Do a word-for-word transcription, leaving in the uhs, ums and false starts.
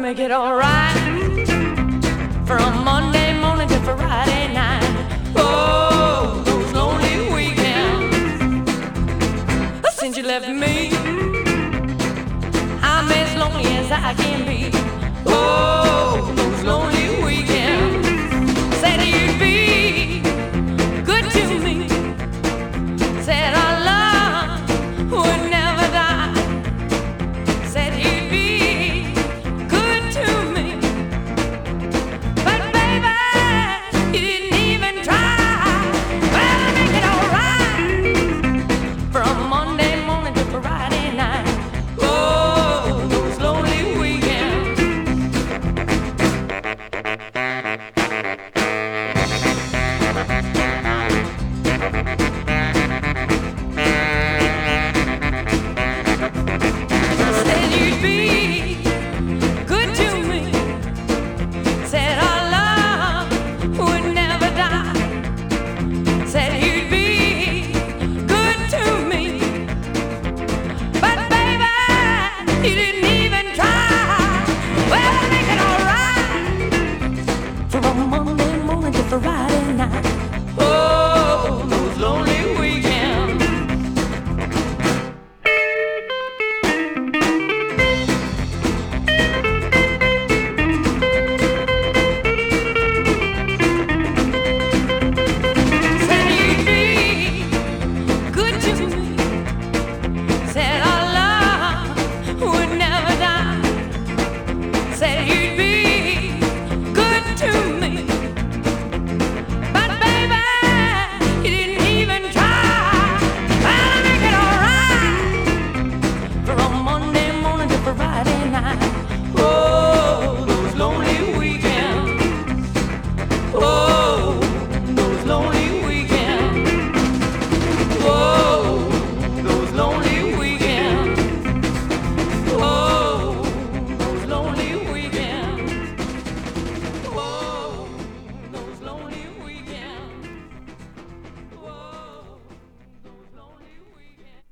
make it alright. From Monday morning to Friday night. Oh, those lonely weekends. Since you left me, I'm as lonely as I can be. Oh, those lonely weekends. Said you'd be good to me. Said our love would never die. Said you'd be good to me. But baby, you didn't even try. Well, make it alright. From Monday morning to Friday night. Oh, those lonely weekends. Said you'd be good to me. Said our love would never die. Said you'd be good to me. But baby, you didn't even try. Well, make it alright. From Monday morning to Friday night. Oh, those lonely weekends. Said you'd be good to me. Said our love would never die. Said you'd be good to me. But baby, you didn't even try. Well, make it alright. From Monday morning to Friday night. Oh, those lonely weekends. Oh, those lonely weekends. Oh, those lonely